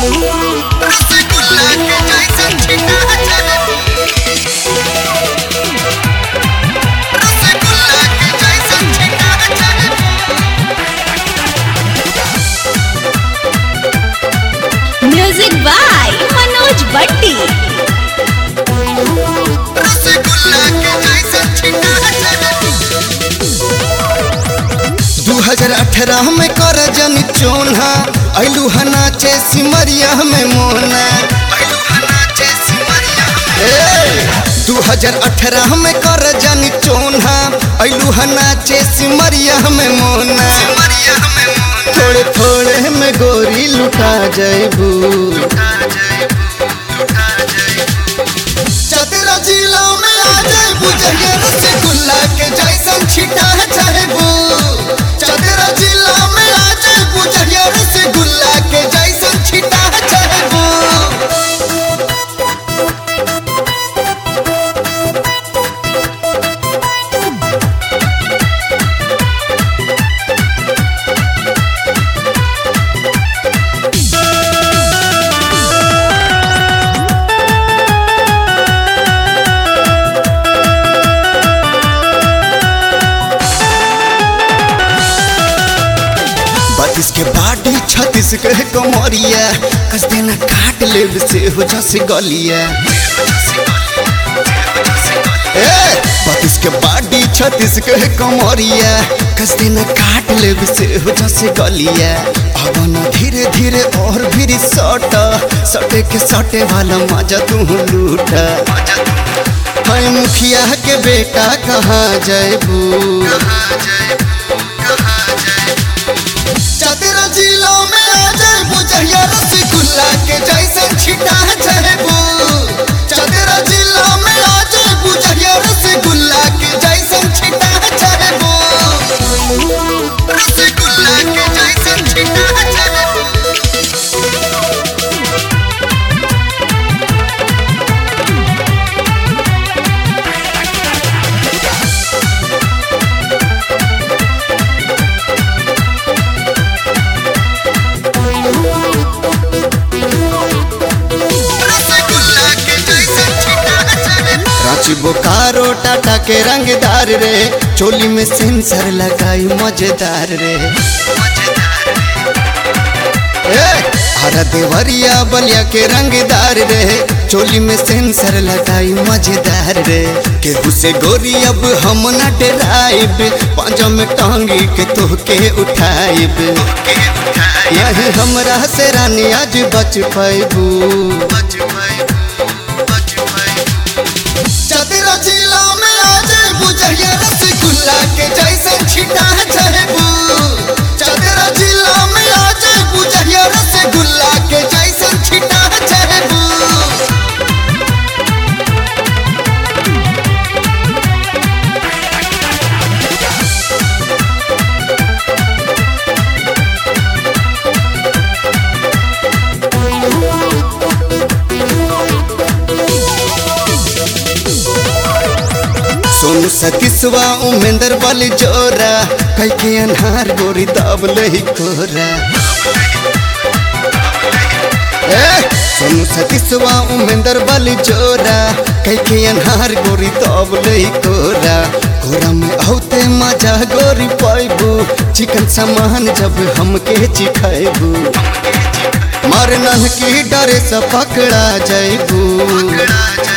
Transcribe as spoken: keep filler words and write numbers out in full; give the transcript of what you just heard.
रसगुल्ला के जैसन छिटा चले रसगुल्ला के जैसन छिटा चले म्यूजिक बाय मनोज भट्टी। रसगुल्ला के जैसन छिटा चले दो हज़ार अठारह में कर जन चोना ऐलू हनाचे सिमरिया में मोना ऐलू हनाचे सिमरिया दो हज़ार अठारह में कर जन चोना ऐलू हनाचे सिमरिया में मोना सिमरिया में मोना थोड़े थोड़े में गोरी लुटा जाइबू चतरा जिला में आ जाइबू जहिया रसगुल्ला के जैसन छिटा चाहेबू चतरा जिला में आ जाइबू जहिया रसगुल्ला के जैसन छिटा चाहेबू बत्तीस के बाडी छत्तीस के कमरिया कस देना काट ले से हो जैसे गलिया बत्तीस के बाडी छत्तीस के कमरिया कस देना काट ले से हो जैसे गलिया अब न धीरे धीरे और भी सट सटे के सटे वाला मजा तू लूटा हाय मुखिया के बेटा कहाँ जाएबू चतरा जिला में आ जाइबू जहिया रसगुल्ला के जैसन छिटा चाहेबू चतरा जिला में आ जाइबू जहिया रसगुल्ला के जैसन छिटा चाहेबू रसगुल्ला के जैसन छिटा चाहेबू रांची बोकारो टाटा के रंगदार रे चोली में सेंसर लगाई मजेदार रे हरा देवरिया बलिया के रंगदार रे चोली में सेंसर लगाई मजेदार रे केहू से गोरी अब हम न डराइब पांजा में टांगी के तोहके उठाइब यही हमरा से रानी आज बच पाइबू चतरा जिला में आ जाइबू जहिया रसगुल्ला के जैसन छिटा चाहेबू चतरा जिला में आ जाइबू जहिया रसगुल्ला के जैसन छिटा चाहेबू सोनू सतीसवा उमेंद्र वाली जोरा कई के अनहार गोरी दाब लही कोरा सोनू सतीसवा उमेंद्र वाली जोरा कई के अनहार गोरी दाब लही कोरा कोरा में औते मजा गोरी पाइबू चिकन सामान जब हमके चिखाइबू मारना की डरे से पकड़ा जाइबू